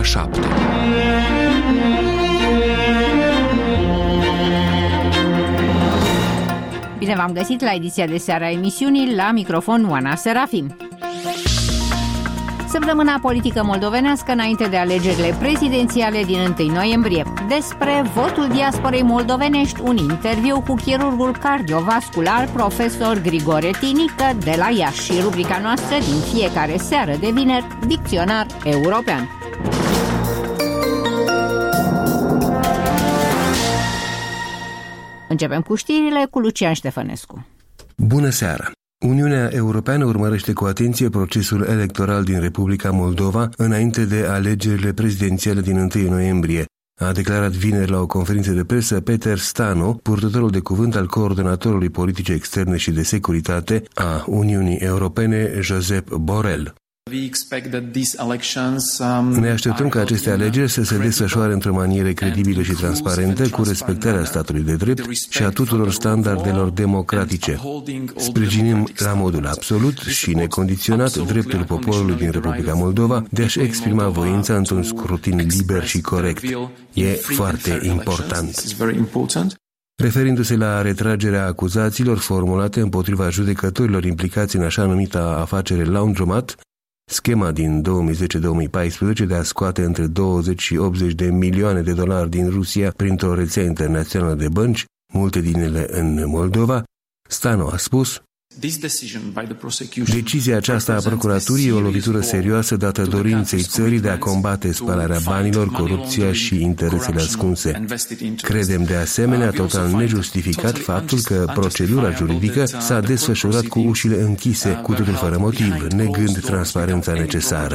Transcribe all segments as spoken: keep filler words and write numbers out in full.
ora șapte. Bine v-am găsit la ediția de seară a emisiunii, la microfon Oana Serafim. Săptămâna politică moldovenească înainte de alegerile prezidențiale din întâi noiembrie. Despre votul diasporei moldovenești, un interviu cu chirurgul cardiovascular profesor Grigore Tinică de la Iași și rubrica noastră din fiecare seară de vineri, Dicționar European. Începem cu știrile cu Lucian Ștefănescu. Bună seara! Uniunea Europeană urmărește cu atenție procesul electoral din Republica Moldova înainte de alegerile prezidențiale din întâi noiembrie, a declarat vineri la o conferință de presă Peter Stano, purtătorul de cuvânt al coordonatorului politice externe și de securitate a Uniunii Europene, Josep Borrell. Ne așteptăm ca aceste alegeri să se desfășoare într-o manieră credibilă și transparentă, cu respectarea statului de drept și a tuturor standardelor democratice. Sprijinim la modul absolut și necondiționat dreptul poporului din Republica Moldova de a-și exprima voința într-un scrutin liber și corect. E foarte important. Referindu-se la retragerea acuzațiilor formulate împotriva judecătorilor implicați în așa numita afacere Laundromat, schema din două mii zece două mii paisprezece de a scoate între douăzeci și optzeci de milioane de dolari din Rusia printr-o rețea internațională de bănci, multe din ele în Moldova, Stano a spus: decizia aceasta a procuraturii e o lovitură serioasă dată dorinței țării de a combate spălarea banilor, corupția și interesele ascunse. Credem de asemenea total nejustificat faptul că procedura juridică s-a desfășurat cu ușile închise, cu totul fără motiv, negând transparența necesară.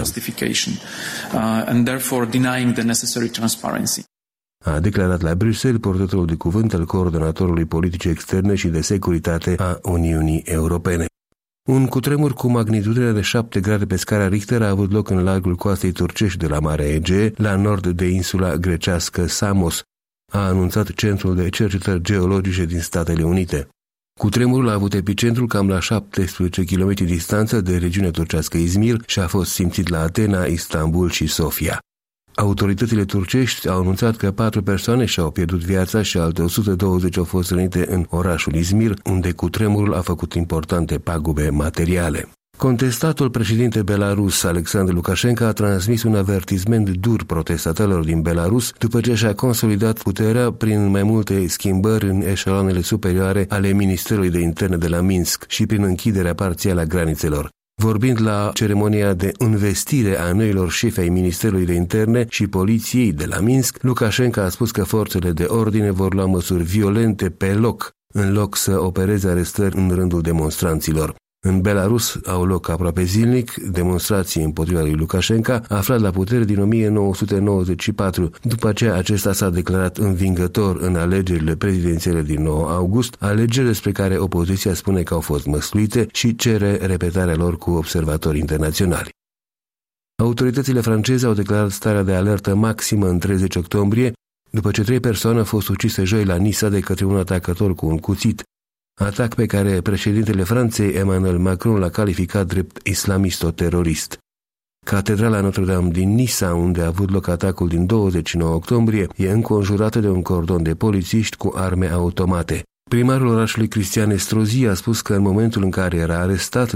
A declarat la Bruxelles purtătorul de cuvânt al coordonatorului politice externe și de securitate a Uniunii Europene. Un cutremur cu magnitudine de șapte grade pe scara Richter a avut loc în largul coastei turcești de la Marea Egee, la nord de insula grecească Samos, a anunțat Centrul de Cercetări Geologice din Statele Unite. Cutremurul a avut epicentrul cam la șaptesprezece kilometri distanță de regiunea turcească Izmir și a fost simțit la Atena, Istanbul și Sofia. Autoritățile turcești au anunțat că patru persoane și-au pierdut viața și alte o sută douăzeci au fost rănite în orașul Izmir, unde cutremurul a făcut importante pagube materiale. Contestatul președinte belarus Alexandru Lukashenko a transmis un avertisment dur protestatarilor din Belarus după ce și-a consolidat puterea prin mai multe schimbări în eșaloanele superioare ale Ministerului de Interne de la Minsk și prin închiderea parțială a granițelor. Vorbind la ceremonia de învestire a noilor șefi ai Ministerului de Interne și Poliției de la Minsk, Lukashenko a spus că forțele de ordine vor lua măsuri violente pe loc, în loc să opereze arestări în rândul demonstranților. În Belarus au loc aproape zilnic demonstrații împotriva lui Lukashenko, aflat la putere din o mie nouă sute nouăzeci și patru. După aceea, acesta s-a declarat învingător în alegerile prezidențiale din nouă august, alegeri despre care opoziția spune că au fost măsluite și cere repetarea lor cu observatori internaționali. Autoritățile franceze au declarat starea de alertă maximă în treizeci octombrie, după ce trei persoane au fost ucise joi la Nisa de către un atacător cu un cuțit, atac pe care președintele Franței Emmanuel Macron l-a calificat drept islamisto-terorist. Catedrala Notre-Dame din Nisa, unde a avut loc atacul din douăzeci și nouă octombrie, e înconjurată de un cordon de polițiști cu arme automate. Primarul orașului Cristian Estrosi a spus că în momentul în care era arestat